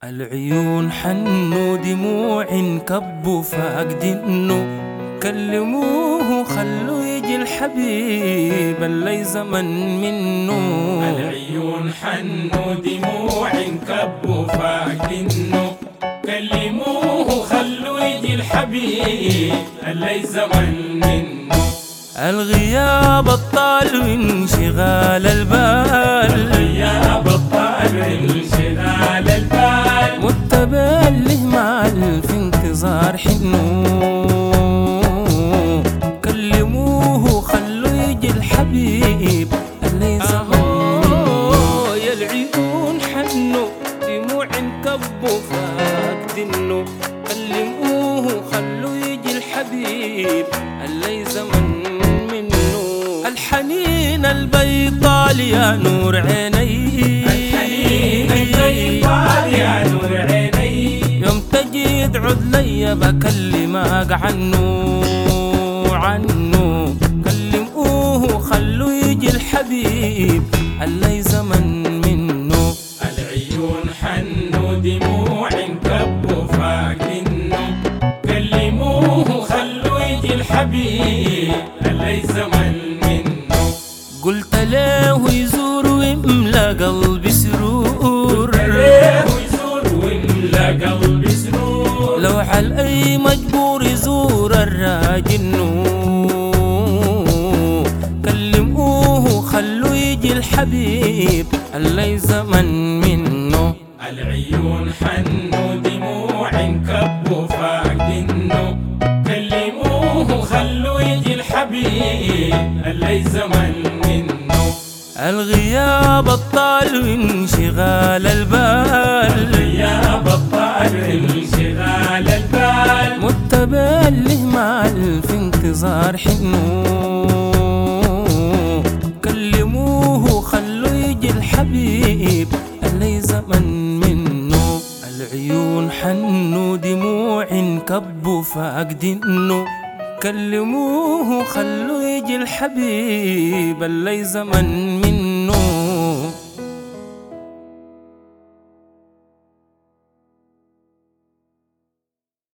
العيون حنوا دموع كبوا فاقدنه، كلموه خلوا يجي الحبيب اللي زمن منه. العيون حنوا دموع كبوا فاقدنه، كلموه خلوا يجي الحبيب اللي زمن منه. الغياب الطال وانشغال البال، الغياب الطال وانشغال البال، متبله مال في انتظار حنه. كلموه خلوا يجي الحبيب اللي زمن منه. يا العيون حنوا دموع كبوا فاقدنه، كلموه خلوا يجي الحبيب اللي زمن الحنين البيطال يا نور عيني، الحنين البيطال يا نور عيني، يوم تجي تعد لي بكلمك عنه. كلموه خلوا يجي الحبيب اللي زمن منه. العيون حنوا دموع كبوا فاقدنه، كلموه خلوا يجي الحبيب اللي زمن منه. قلت له يزور ويملى قلبي سرور، قلبي سرور، لو على أي مجبور يزور الراجل كلموه خلوا يجي الحبيب اللي زمن منه. العيون حنوا دموع كبوا فاقدنه، كلموه خلوا يجي الحبيب اللي زمن منه. الغياب الطال وانشغال البال، الغياب الطال وانشغال البال، متبله مال في انتظار حنه. كلموه خلوا يجي الحبيب اللي زمن منه. العيون حنوا دموع كبوا فاقدنه، كلموه خلوا يجي الحبيب اللي زمن منه.